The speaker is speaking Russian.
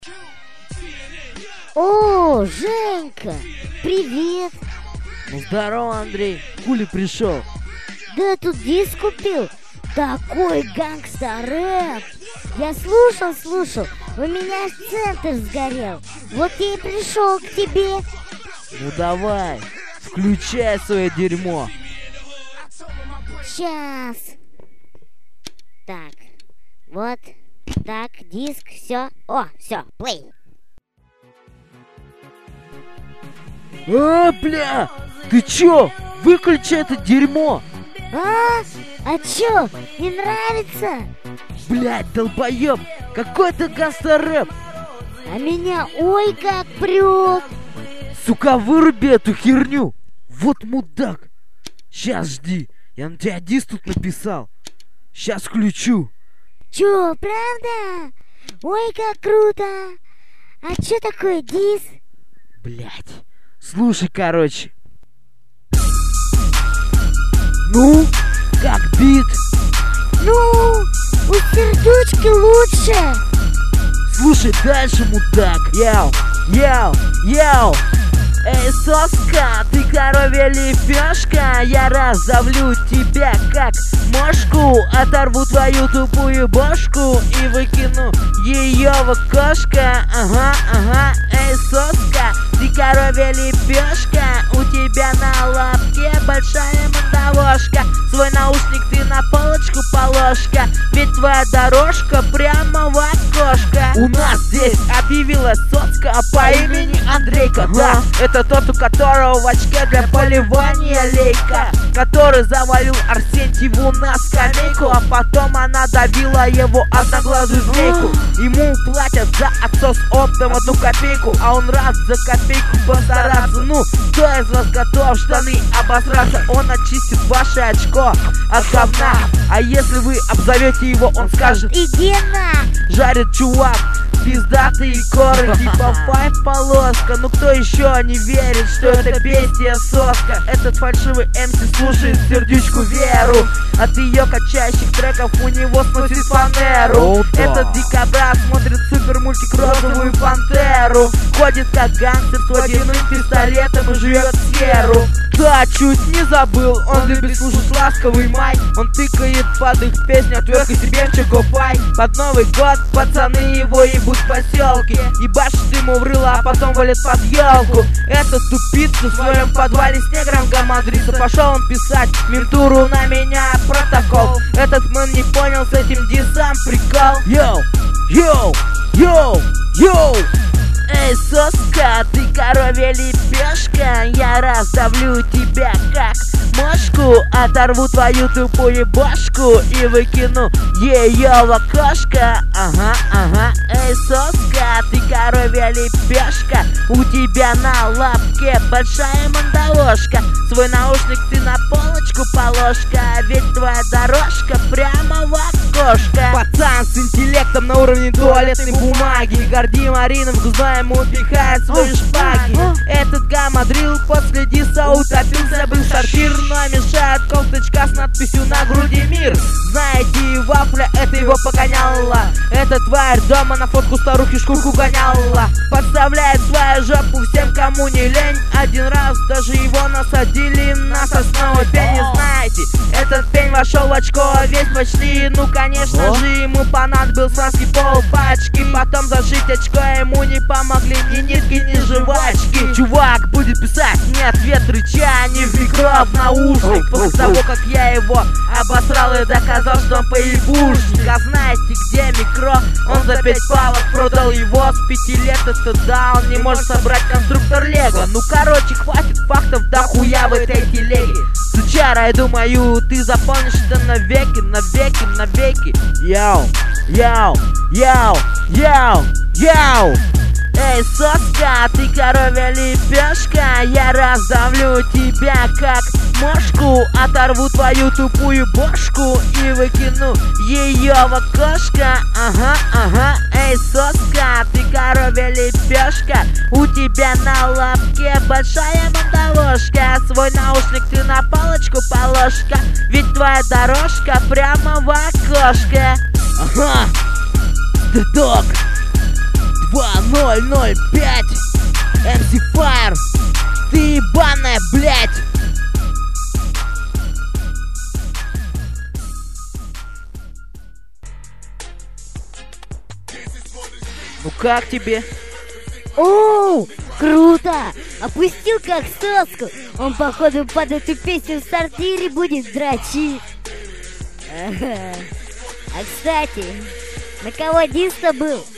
О, Женька, привет. Ну здорово, Андрей. Хули пришел? Да тут диск купил. Такой гангста-рэп. Я слушал. У меня аж центр сгорел. Вот я и пришел к тебе. Ну давай, включай свое дерьмо. Сейчас. Так, вот, так, диск, все. О, все, плей. Бля, ты чё? Выключи это дерьмо. А чё, не нравится? Блядь, долбоёб, какой-то гангста-рэп. А меня ой как прёт. Сука, выруби эту херню. Вот мудак. Сейчас жди, я на тебя диск тут написал. Сейчас включу. Чё, правда? Ой, как круто. А чё такое дис? Блядь, слушай, короче. Ну, как бит? Ну, у сердючки лучше. Слушай дальше, мудак. Яу. Эй, соска, ты коровья лепешка. Я раздавлю тебя как мошку. Оторву твою тупую бошку и выкину ее в окошко. Ага. Эй, соска, ты коровья лепешка. У тебя на лапке большая мандавошка. Свой наушник ты на полочку положка. Ведь твоя дорожка прямо в окошко. У нас здесь объявилась соска по имени Андрейка. Да, это тот, у которого в очке для поливания лейка, который завалил Арсентьеву на скамейку, а потом она давила его одноглазую змейку. Ему платят за отсос оптом 1 копейку, а он рад за копейку постараться. Ну, кто из вас готов штаны обосраться? Он очистит ваше очко от говна. А если вы обзовете его, он скажет: иди на. Жарит чувак пиздатые коры, типа 5 полоска. Ну кто еще не верит, что это бестия соска? Этот фальшивый МС слушает сердючку Веру. От ее качающих треков у него сносит фанеру. Этот дикобраз смотрит супер мультик Розовую пантеру. Ходит как гангстер с водяным пистолетом и жует серу. Да, чуть не забыл, он любит слушать ласковый май. Он тыкает под их песню, отвертка себе в чокопай. Под Новый год пацаны его ебут в поселке, ебашит ему в рыло, а потом валит под елку. Этот тупица в своем подвале с негром гамадрится. Пошел он писать ментуру на меня протокол. Этот мэн не понял с этим дисом прикол. Йоу. Эй, соска, ты коровья лепешка. Я раздавлю тебя как мошку. Оторву твою тупую бошку и выкину ее в окошко. Ага. Эй, соска, ты коровья лепешка. У тебя на лапке большая мандавошка. Свой наушник ты на полочку положка. Ведь твоя дорожка прямо в окошко. Пацан с интеллектом на уровне туалетной бумаги. Горди Марином в глаза ему пихает свои шпаги. Этот гамадрил после диса утопился. Был сортир, но мешает кофточка с надписью на груди «Мир». Знаете, вафля это его погоняла. Эта тварь дома на фотку старухи шкурку гоняла. Подставляет свою жопу всем, кому не лень. Один раз даже его насадили на сосновый пень. И знаете, этот пень вошел в очко весь почти. Ну конечно же ему понадобился маски полпачки. Потом зашить очко ему не помогли ни нитки, ни жвачки. Чувак будет писать не ответ рыча, не в микро, в наушник. После того, как я его обосрал и доказал, что он поебушник. А знаете, где микро? Он за 5 палок продал его с 5 лет. Это да, он не может собрать конструктор Лего. Ну короче, хватит фактов до хуя в этой телеге. Сучара, я думаю, ты запомнишь это навеки. Яу. Эй, соска, ты коровья лепешка. Я раздавлю тебя как мошку. Оторву твою тупую бошку и выкину ее в окошко. Ага. Эй, соска, ты коровья лепешка. У тебя на лапке большая мандавошка. Свой наушник ты на палочку положка. Ведь твоя дорожка прямо в окошко. Ага. Док. 2005 MC Fire, ты ебаная, блядь! Ну как тебе? Оу, круто! Опустил как соску. Он, походу, под эту песню в сортире будет дрочить. Ага. А кстати, на кого диско был?